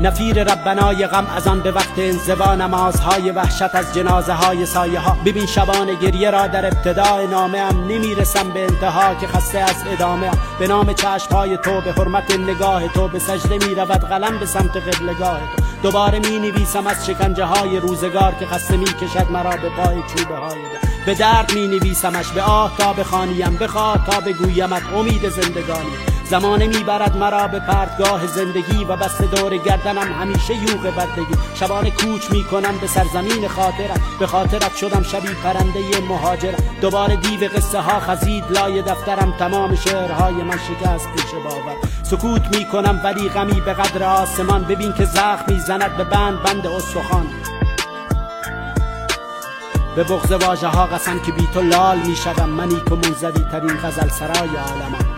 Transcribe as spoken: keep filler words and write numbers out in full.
نفیر ربنای غم از آن به وقت انزوا، نمازهای وحشت از جنازه های سایه ها. ببین شبان گریه را در ابتدای نامه ام، نمیرسم به انتها که خسته از ادامه. به نام چشم های تو، به حرمت نگاه تو، به سجده می رود قلم به سمت قبلگاه تو. دوباره می نویسم از شکنجه های روزگار که خسته می کشد مرا به پای چوبه های در. به درد می نویسمش، به آه تا بخوانیم، بخواد تا بگویمت امید زندگانی. زمانه میبرد مرا به پرتگاه زندگی و بسته دور گردنم همیشه یوغ بردگی. شبانه کوچ میکنم به سرزمین خاطرم، به خاطرت شدم شبی پرنده مهاجرم. دوباره دیو قصه ها خزید لای دفترم، تمام شعرهای من شکست پیش باور. سکوت میکنم ولی غمی به قدر آسمان، ببین که زخم میزند به بند بند استخوان. به بغض واژه ها قسم که بی تو لال میشدم، منی که منزوی ترین غزل سرای عالمم.